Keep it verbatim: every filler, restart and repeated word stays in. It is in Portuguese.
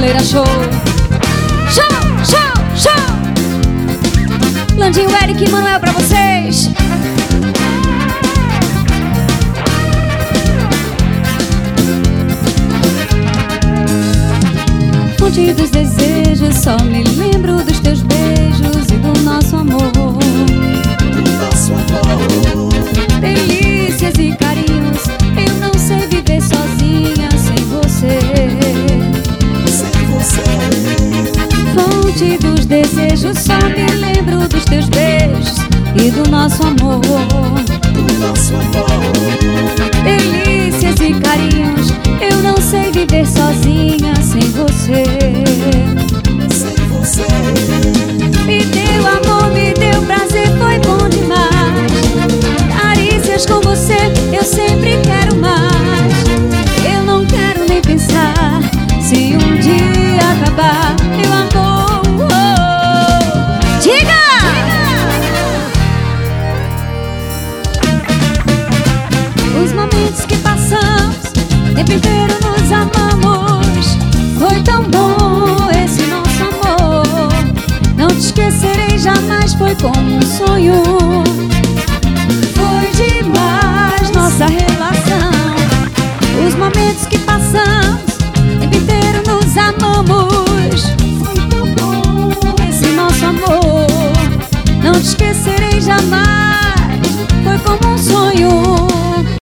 Brasileira Show. Show, show, show. Landinho, Eric e Manuel pra vocês. Fonte dos desejos, só me lembro dos teus beijos e do nosso amor. Do nosso amor. Delícias e carinhos, eu não sei viver sozinha sem você. Sem você. Fonte dos desejos, só me lembro dos teus beijos e do nosso amor. Do nosso amor. Delícias e carinhos, eu não sei viver sozinha sem você. Sem você. Me deu amor, me deu prazer, foi bom demais. Carícias com você, eu sempre quero mais. Eu não quero nem pensar se um dia acabar meu amor. Oh. Diga! Os momentos que passamos, o tempo inteiro nos amamos. Foi tão bom esse nosso amor. Não te esquecerei jamais, foi como um sonho. Foi demais nossa relação. Os momentos que passamos,